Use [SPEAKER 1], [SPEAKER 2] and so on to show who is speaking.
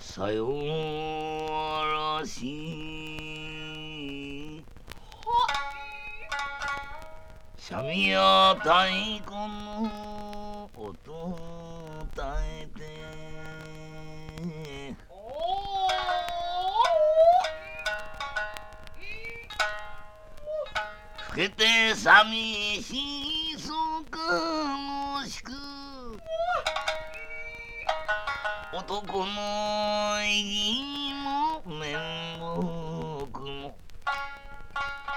[SPEAKER 1] さよらし三味や太鼓の音をたえてふけて寂しそうかのしく男の意義